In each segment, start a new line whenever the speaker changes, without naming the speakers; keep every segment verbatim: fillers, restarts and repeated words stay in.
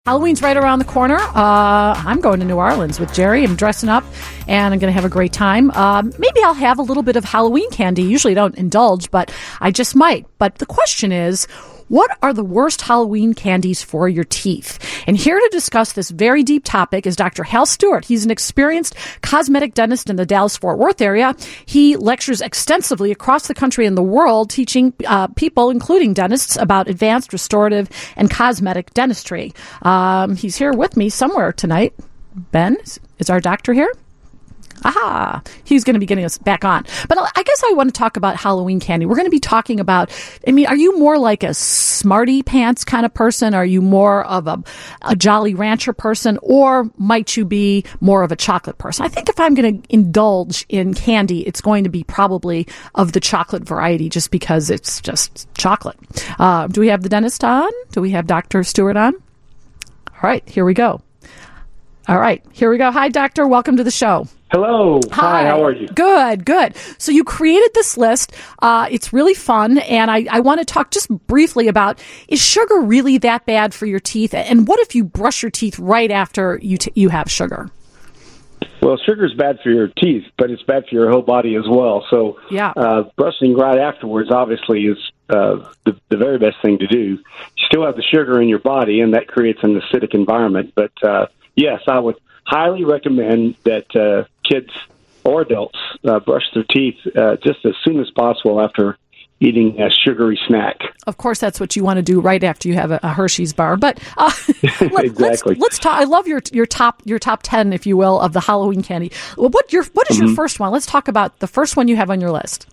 Halloween's right around the corner. Uh, I'm going to New Orleans with Jerry. I'm dressing up, and I'm going to have a great time. Uh, maybe I'll have a little bit of Halloween candy. Usually I don't indulge, but I just might. But the question is, what are the worst Halloween candies for your teeth? And here to discuss this very deep topic is Doctor Hal Stewart. He's an experienced cosmetic dentist in the Dallas-Fort Worth area. He lectures extensively across the country and the world, teaching uh, people, including dentists, about advanced restorative and cosmetic dentistry. Um, he's here with me somewhere tonight. Ben, is our doctor here? Aha, he's going to be getting us back on. But I guess I want to talk about Halloween candy. We're going to be talking about, I mean, are you more like a Smarty Pants kind of person? Are you more of a, a Jolly Rancher person? Or might you be more of a chocolate person? I think if I'm going to indulge in candy, it's going to be probably of the chocolate variety just because it's just chocolate. Uh, do we have the dentist on? Do we have Doctor Stewart on? All right, here we go. All right, here we go. Hi, Doctor. Welcome to the show.
Hello. Hi. Hi, how are you?
Good, good. So you created this list. Uh, it's really fun, and I, I want to talk just briefly about, is sugar really that bad for your teeth? And what if you brush your teeth right after you t- you have sugar?
Well, sugar is bad for your teeth, but it's bad for your whole body as well. So
yeah.
uh, brushing right afterwards obviously is uh, the, the very best thing to do. You still have the sugar in your body, and that creates an acidic environment. But uh, yes, I would highly recommend that uh, kids or adults uh, brush their teeth uh, just as soon as possible after eating a sugary snack.
Of course, that's what you want to do right after you have a, a Hershey's bar. But uh, let,
exactly.
let's, let's talk. I love your your top your top ten, if you will, of the Halloween candy. Well, what your what is mm-hmm. your first one? Let's talk about the first one you have on your list.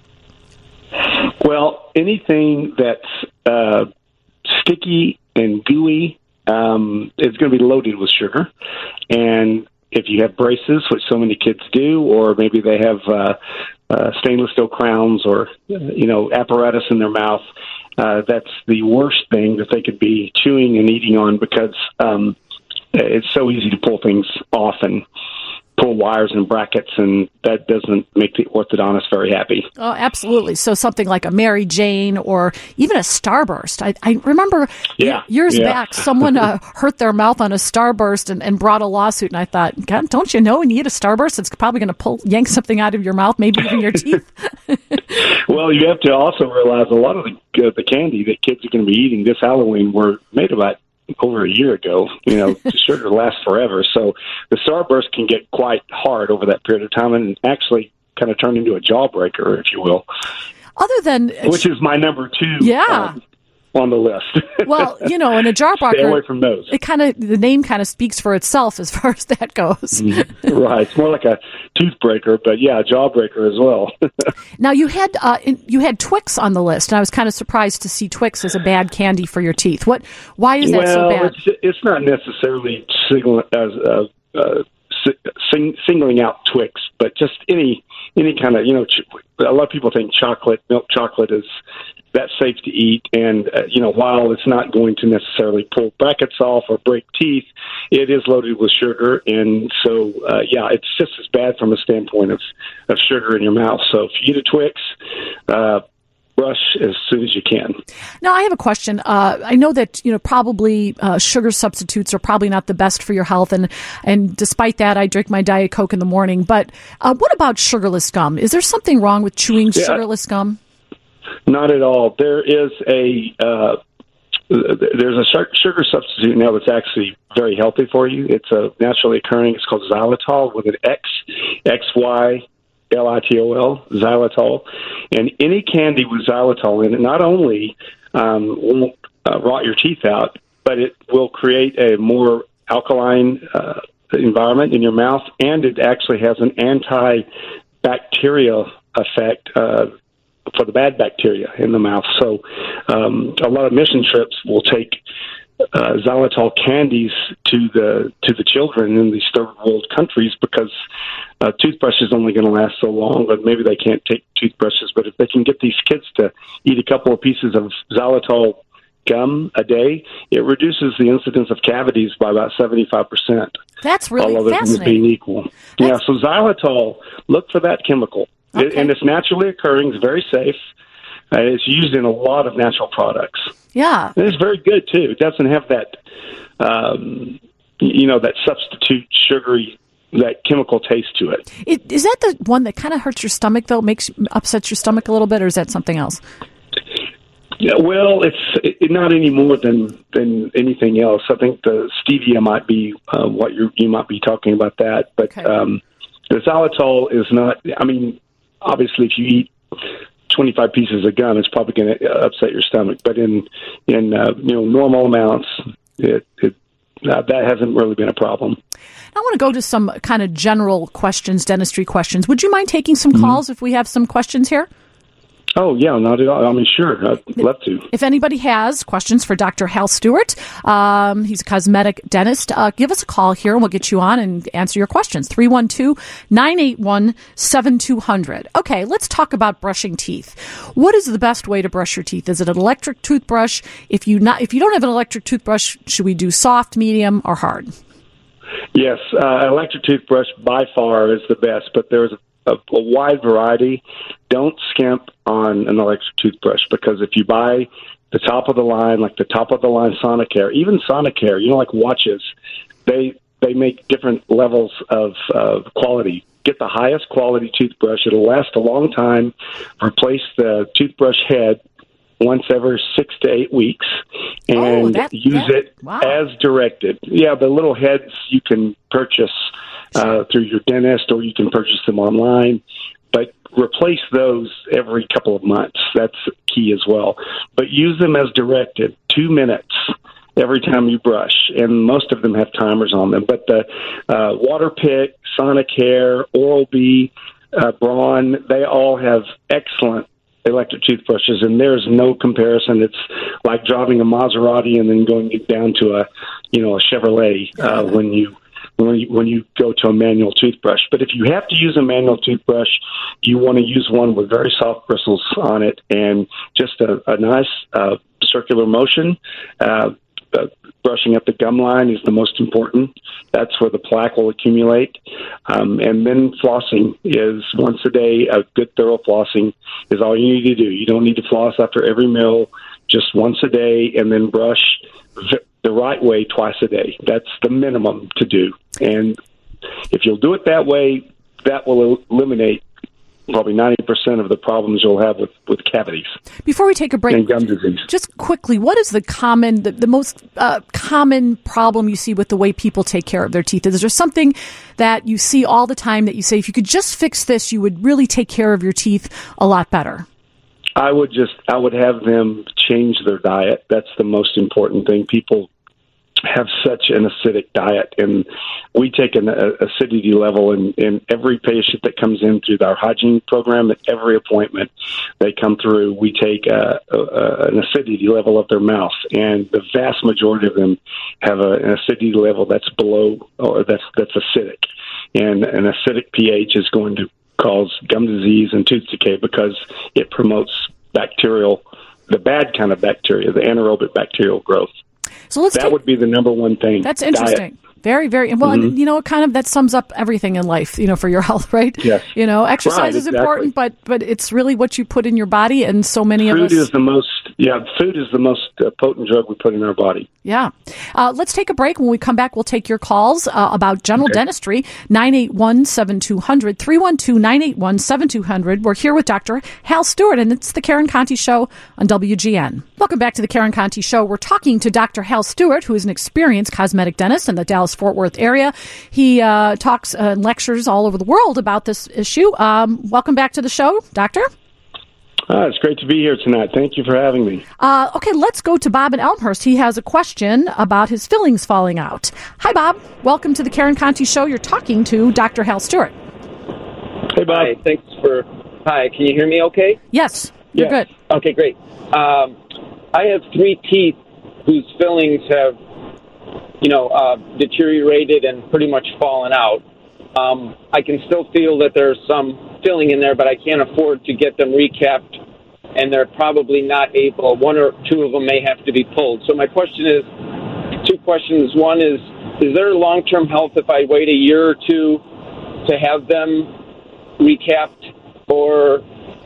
Well, anything that's uh, sticky and gooey. Um, it's going to be loaded with sugar. And if you have braces, which so many kids do, or maybe they have uh, uh, stainless steel crowns or, you know, apparatus in their mouth, uh, that's the worst thing that they could be chewing and eating on because um, it's so easy to pull things off and pull wires and brackets, and that doesn't make the orthodontist very happy.
Oh, absolutely. So something like a Mary Jane or even a Starburst. I, I remember
yeah,
years
yeah.
back, someone uh, hurt their mouth on a Starburst and, and brought a lawsuit, and I thought, God, don't you know when you eat a Starburst, it's probably going to pull yank something out of your mouth, maybe even your teeth?
Well, you have to also realize a lot of the, uh, the candy that kids are going to be eating this Halloween were made about over a year ago. You know, sugar lasts forever. So the Starburst can get quite hard over that period of time and actually kind of turn into a jawbreaker, if you will.
Other than...
Which is my number two
yeah.
uh, on the list.
Well, you know, in a jawbreaker...
Stay away from those.
It kind of, the name kind of speaks for itself as far as that goes.
Mm-hmm. Right. It's more like a toothbreaker, but yeah, a jawbreaker as well.
Now, you had uh, you had Twix on the list, and I was kind of surprised to see Twix as a bad candy for your teeth. What? Why is that
well,
so bad?
It's, it's not necessarily single, as uh, uh, sing, singling out Twix, but just any any kind of, you know, ch- a lot of people think chocolate, milk chocolate is that's safe to eat. And, uh, you know, while it's not going to necessarily pull brackets off or break teeth, it is loaded with sugar. And so, uh, yeah, it's just as bad from a standpoint of, of sugar in your mouth. So if you eat a Twix, uh, brush as soon as you can.
Now, I have a question. Uh, I know that, you know, probably uh, sugar substitutes are probably not the best for your health. And, and despite that, I drink my Diet Coke in the morning. But uh, what about sugarless gum? Is there something wrong with chewing yeah. sugarless gum?
Not at all. There is a uh, there's a sugar substitute now that's actually very healthy for you. It's a naturally occurring. It's called xylitol with an X, X Y L I T O L, xylitol. And any candy with xylitol in it not only um, won't uh, rot your teeth out, but it will create a more alkaline uh, environment in your mouth, and it actually has an antibacterial effect uh, for the bad bacteria in the mouth. So um, a lot of mission trips will take uh, xylitol candies to the to the children in these third world countries because uh, toothbrush is only going to last so long, but maybe they can't take toothbrushes. But if they can get these kids to eat a couple of pieces of xylitol gum a day, it reduces the incidence of cavities by about seventy-five percent.
That's really
all of
fascinating.
It being equal. That's... Yeah, so xylitol, look for that chemical.
Okay.
It, and it's naturally occurring. It's very safe. Uh, it's used in a lot of natural products.
Yeah.
And it's very good, too. It doesn't have that um, you know, that substitute sugary, that chemical taste to it.
it. Is that the one that kind of hurts your stomach, though, makes upsets your stomach a little bit, or is that something else?
Yeah, well, it's it, not any more than, than anything else. I think the stevia might be uh, what you you might be talking about that, but
okay.
um, the xylitol is not. I mean, obviously, if you eat twenty-five pieces of gum, it's probably going to upset your stomach. But in in uh, you know normal amounts, it, it uh, that hasn't really been a problem.
I want to go to some kind of general questions, dentistry questions. Would you mind taking some
Mm-hmm.
calls if we have some questions here?
Oh, yeah, not at all. I mean, sure. I'd love to.
If anybody has questions for Doctor Hal Stewart, um, he's a cosmetic dentist, uh, give us a call here and we'll get you on and answer your questions. three one two, nine eight one, seven two zero zero. Okay, let's talk about brushing teeth. What is the best way to brush your teeth? Is it an electric toothbrush? If you not, if you don't have an electric toothbrush, should we do soft, medium, or hard?
Yes, uh, electric toothbrush by far is the best, but there's a A, a wide variety. Don't skimp on an electric toothbrush, because if you buy the top of the line, like the top of the line Sonicare, even Sonicare, you know, like watches, they they make different levels of uh, quality. Get the highest quality toothbrush. It'll last a long time. Replace the toothbrush head once every six to eight weeks, and
oh, that,
use
that,
it
wow.
as directed. Yeah, the little heads you can purchase uh, through your dentist, or you can purchase them online, but replace those every couple of months. That's key as well. But use them as directed, two minutes every time you brush, and most of them have timers on them. But the uh, Waterpik, Sonicare, Oral-B, uh, Braun, they all have excellent electric toothbrushes, and there's no comparison. It's like driving a Maserati and then going down to a, you know, a Chevrolet uh, when you when you when you go to a manual toothbrush. But if you have to use a manual toothbrush, you want to use one with very soft bristles on it and just a, a nice uh, circular motion. Uh, uh, brushing up the gum line is the most important. That's where the plaque will accumulate. Um, and then flossing is once a day. A good thorough flossing is all you need to do. You don't need to floss after every meal, just once a day, and then brush the right way twice a day. That's the minimum to do. And if you'll do it that way, that will eliminate probably ninety percent of the problems you'll have with, with cavities.
Before we take a break,
and gum disease.
Just quickly, what is the common, the, the most uh, common problem you see with the way people take care of their teeth? Is there something that you see all the time that you say, if you could just fix this, you would really take care of your teeth a lot better?
I would just, I would have them change their diet. That's the most important thing. People have such an acidic diet, and we take an uh, acidity level in, in every patient that comes in through our hygiene program. At every appointment they come through, we take a, a, an acidity level of their mouth, and the vast majority of them have a, an acidity level that's below, or that's that's acidic, and an acidic pH is going to cause gum disease and tooth decay because it promotes bacterial, the bad kind of bacteria, the anaerobic bacterial growth.
So let's
that
take,
would be the number one thing.
That's interesting.
Diet.
Very, very well.
Mm-hmm.
And, you know, kind of that sums up everything in life. You know, for your health, right?
Yes.
You know, exercise
right,
is
exactly.
important, but but it's really what you put in your body, and so many
food
of us.
Food is the most. Yeah, food is the most uh, potent drug we put in our body.
Yeah. Uh, let's take a break. When we come back, we'll take your calls uh, about general okay. dentistry. nine eight one, seven two zero zero, three one two, nine eight one, seven two zero zero. We're here with Doctor Hal Stewart, and it's the Karen Conti Show on W G N. Welcome back to the Karen Conti Show. We're talking to Doctor Hal Stewart, who is an experienced cosmetic dentist in the Dallas-Fort Worth area. He uh, talks and uh, lectures all over the world about this issue. Um, welcome back to the show, Doctor.
Uh, it's great to be here tonight. Thank you for having me.
Uh, okay, let's go to Bob in Elmhurst. He has a question about his fillings falling out. Hi, Bob. Welcome to the Karen Conti Show. You're talking to Doctor Hal Stewart.
Hey, Bob.
Hi, thanks for... Hi, can you hear me okay?
Yes, you're
yes.
good.
Okay, great. Um, I have three teeth whose fillings have, you know, uh, deteriorated and pretty much fallen out. Um, I can still feel that there's some filling in there, but I can't afford to get them recapped, and they're probably not able. One or two of them may have to be pulled. So my question is, two questions. One is, is there long-term health if I wait a year or two to have them recapped or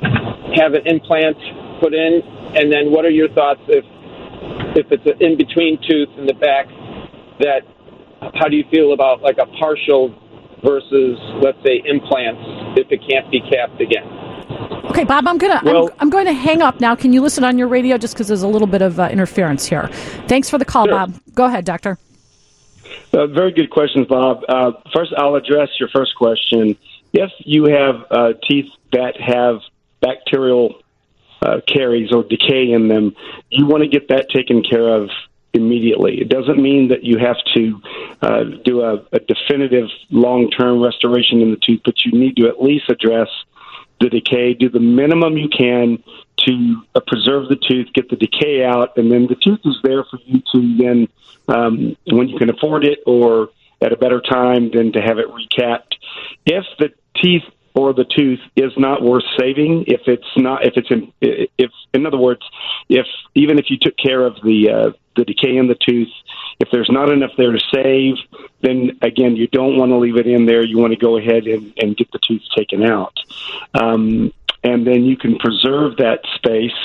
have an implant put in? And then what are your thoughts if if it's an in-between tooth in the back that, how do you feel about like a partial versus, let's say, implants if it can't be capped again?
Okay, Bob, I'm gonna well, I'm, I'm going to hang up now. Can you listen on your radio just because there's a little bit of uh, interference here? Thanks for the call,
sure.
Bob. Go ahead, Doctor.
Uh, very good questions, Bob. Uh, first, I'll address your first question. If you have uh, teeth that have bacterial uh, caries or decay in them, you want to get that taken care of immediately. It doesn't mean that you have to uh, do a, a definitive long-term restoration in the tooth, but you need to at least address the decay, do the minimum you can to uh, preserve the tooth, get the decay out, and then the tooth is there for you to then, um, when you can afford it or at a better time, then to have it recapped. If the teeth or the tooth is not worth saving, if it's not, if it's in, if in other words, if even if you took care of the uh, the decay in the tooth, if there's not enough there to save, then again, you don't want to leave it in there. You want to go ahead and, and get the tooth taken out, um, and then you can preserve that space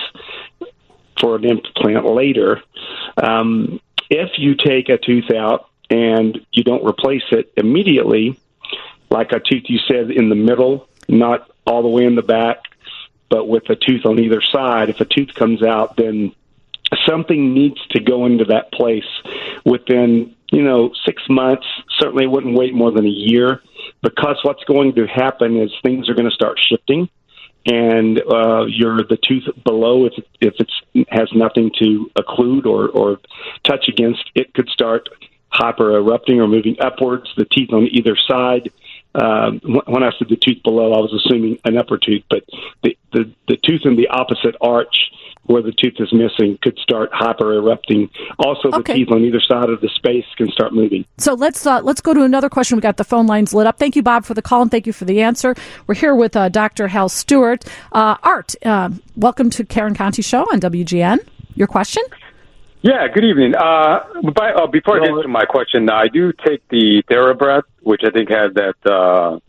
for an implant later. Um, if you take a tooth out and you don't replace it immediately, like a tooth you said in the middle, not all the way in the back, but with a tooth on either side, if a tooth comes out, then something needs to go into that place within, you know, six months. Certainly wouldn't wait more than a year, because what's going to happen is things are going to start shifting, and uh, your the tooth below, if if it has nothing to occlude or, or touch against, it could start hyper erupting or moving upwards. The teeth on either side. Um, when I said the tooth below, I was assuming an upper tooth, but the, the, the tooth in the opposite arch where the tooth is missing could start hyper erupting. Also, the
okay.
teeth on either side of the space can start moving.
So let's uh, let's go to another question. We got the phone lines lit up. Thank you, Bob, for the call, and thank you for the answer. We're here with uh, Doctor Hal Stewart. Uh, Art, uh, welcome to Karen Conti Show on W G N. Your question?
Yeah, good evening. Uh, by, uh, before I get to my question, I do take the TheraBreath, which I think has that... Uh,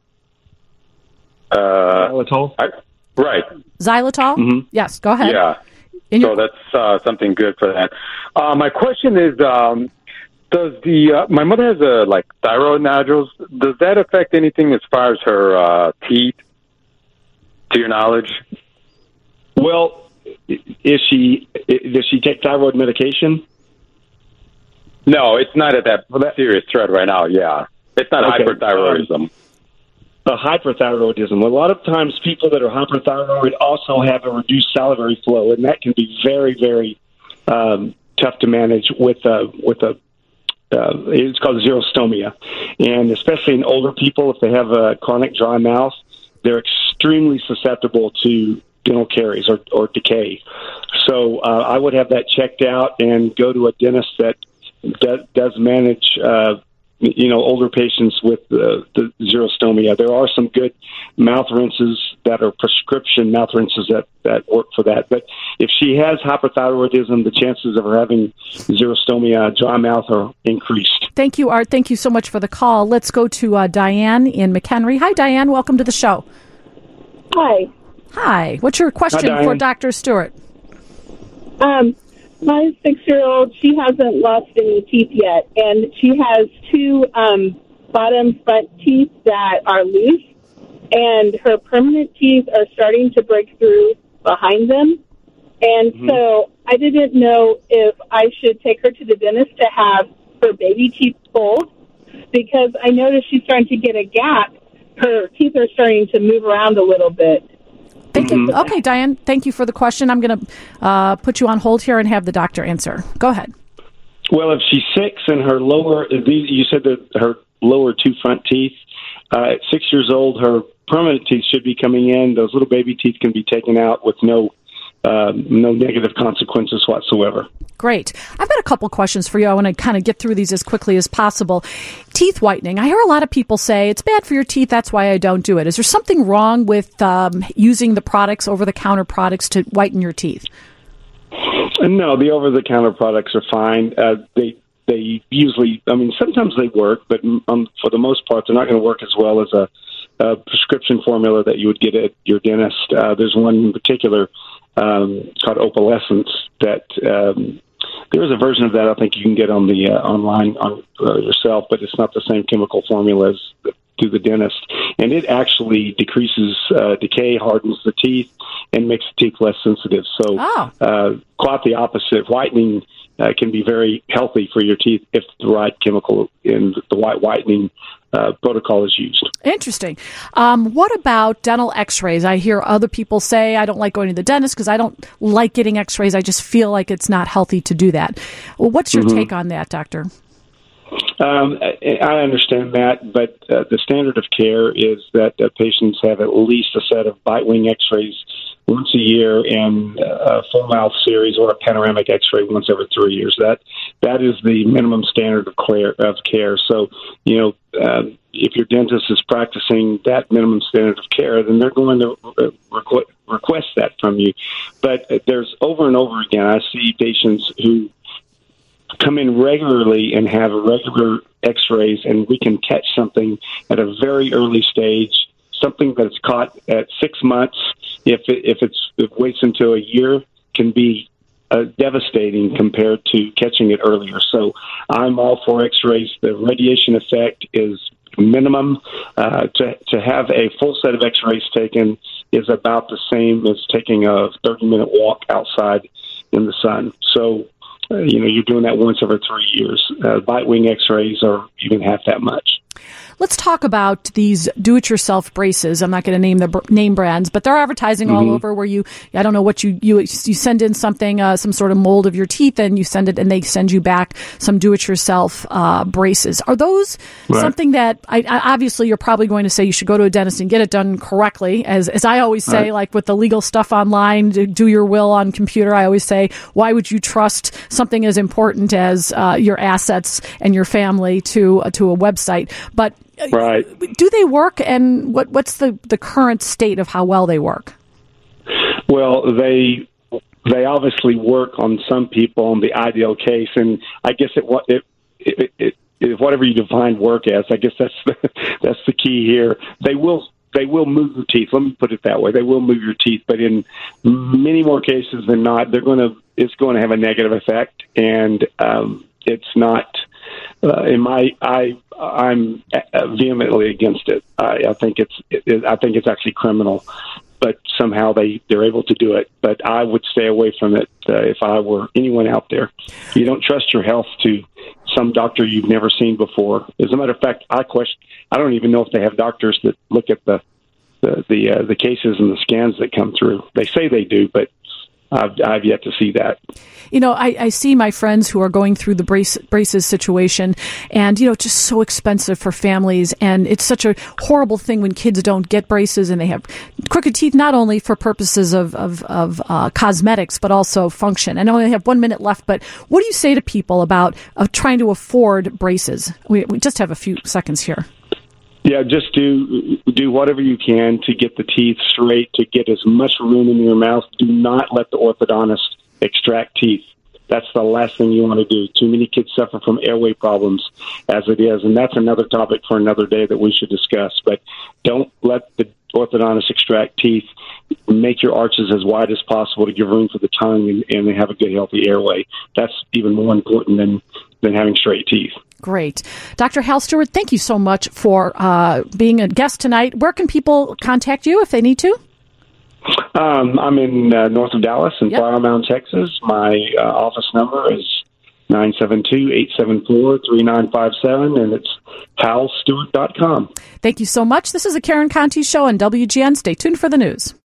uh,
Xylitol?
I, right.
Xylitol? Mm-hmm. Yes, go ahead.
Yeah.
In
so
your...
that's uh, something good for that. Uh, my question is, um, does the... Uh, my mother has, a, like, thyroid nodules. Does that affect anything as far as her uh, teeth, to your knowledge?
Well... Is she? Does she take thyroid medication?
No, it's not at that, that serious threat right now. Yeah, it's not okay. hyperthyroidism. Um,
a hyperthyroidism. A lot of times, people that are hyperthyroid also have a reduced salivary flow, and that can be very, very um, tough to manage with a with a. Uh, it's called xerostomia, and especially in older people, if they have a chronic dry mouth, they're extremely susceptible to dental caries or, or decay. So uh, I would have that checked out and go to a dentist that does, does manage, uh, you know, older patients with uh, the xerostomia. There are some good mouth rinses that are prescription mouth rinses that, that work for that. But if she has hyperthyroidism, the chances of her having xerostomia, dry mouth, are increased.
Thank you, Art. Thank you so much for the call. Let's go to uh, Diane in McHenry. Hi, Diane. Welcome to the show.
Hi.
Hi. What's your question
Hi,
for Doctor Stewart?
Um, my six-year-old, she hasn't lost any teeth yet, and she has two um, bottom front teeth that are loose, and her permanent teeth are starting to break through behind them. And mm-hmm. so I didn't know if I should take her to the dentist to have her baby teeth pulled, because I noticed she's starting to get a gap. Her teeth are starting to move around a little bit.
Thank you. Okay, Diane, thank you for the question. I'm going to uh, put you on hold here and have the doctor answer. Go ahead.
Well, if she's six and her lower, you said that her lower two front teeth, uh, at six years old, her permanent teeth should be coming in. Those little baby teeth can be taken out with no um, no negative consequences whatsoever.
Great. I've got a couple questions for you. I want to kind of get through these as quickly as possible. Teeth whitening. I hear a lot of people say it's bad for your teeth. That's why I don't do it. Is there something wrong with um, using the products, over-the-counter products, to whiten your teeth?
No, the over-the-counter products are fine. Uh, they they usually, I mean, sometimes they work, but um, for the most part, they're not going to work as well as a, a prescription formula that you would get at your dentist. Uh, there's one in particular um, called Opalescence that um, there is a version of that I think you can get on the uh, online on uh, yourself, but it's not the same chemical formula as the, through the dentist. And it actually decreases uh, decay, hardens the teeth, and makes the teeth less sensitive. So
oh.
uh, quite the opposite. Whitening uh, can be very healthy for your teeth if the right chemical in the white whitening uh, protocol is used.
Interesting. Um, what about dental x-rays? I hear other people say, I don't like going to the dentist because I don't like getting x-rays. I just feel like it's not healthy to do that. Well, what's your mm-hmm. take on that, Doctor?
Um, I understand that, but uh, the standard of care is that uh, patients have at least a set of bite wing x-rays once a year and a full mouth series or a panoramic x-ray once every three years. That that is the minimum standard of care. Of care. So, you know, uh, if your dentist is practicing that minimum standard of care, then they're going to uh, requ- request that from you. But uh, there's over and over again, I see patients who come in regularly and have regular x-rays, and we can catch something at a very early stage, something that's caught at six months. If it, if it's, if it waits until a year, can be uh, devastating compared to catching it earlier. So I'm all for x-rays. The radiation effect is minimum. Uh, to, to have a full set of x-rays taken is about the same as taking a thirty-minute walk outside in the sun. So Uh, you know, you're doing that once every three years. Uh, bite wing x-rays are even half that much.
Let's talk about these do-it-yourself braces. I'm not going to name the br- name brands, but they're advertising mm-hmm. all over where you, I don't know what you, you, you send in something, uh, some sort of mold of your teeth, and you send it, and they send you back some do-it-yourself uh, braces. Are those right. something that, I, I, obviously you're probably going to say you should go to a dentist and get it done correctly. As, as I always say, right. like with the legal stuff online, do your will on computer, I always say, why would you trust something as important as uh, your assets and your family to, uh, to a website? But
right.
do they work, and what, what's the, the current state of how well they work?
Well, they they obviously work on some people in the ideal case, and I guess it it it, it, it whatever you define work as, I guess that's the, that's the key here. They will they will move your teeth. Let me put it that way. They will move your teeth, but in many more cases than not, they're going to it's going to have a negative effect, and um, it's not. Uh, in my, I, I'm vehemently against it. I, I think it's, it, I think it's actually criminal, but somehow they, they're able to do it. But I would stay away from it uh, if I were anyone out there. You don't trust your health to some doctor you've never seen before. As a matter of fact, I question. I don't even know if they have doctors that look at the the the, uh, the cases and the scans that come through. They say they do, but I've, I've yet to see that.
You know, I, I see my friends who are going through the brace, braces situation, and, you know, just so expensive for families. And it's such a horrible thing when kids don't get braces and they have crooked teeth, not only for purposes of, of, of uh, cosmetics, but also function. I know I have one minute left, but what do you say to people about uh, trying to afford braces? We, we just have a few seconds here.
Yeah, just do do whatever you can to get the teeth straight, to get as much room in your mouth. Do not let the orthodontist extract teeth. That's the last thing you want to do. Too many kids suffer from airway problems as it is, and that's another topic for another day that we should discuss. But don't let the orthodontist extract teeth. Make your arches as wide as possible to give room for the tongue and, and have a good, healthy airway. That's even more important than, than having straight teeth.
Great. Doctor Hal Stewart, thank you so much for uh, being a guest tonight. Where can people contact you if they need to?
Um, I'm in uh, north of Dallas in yep. Flower Mound, Texas. My uh, office number is nine seven two, eight seven four, three nine five seven, and it's hal stewart dot com.
Thank you so much. This is a Karen Conte Show on W G N. Stay tuned for the news.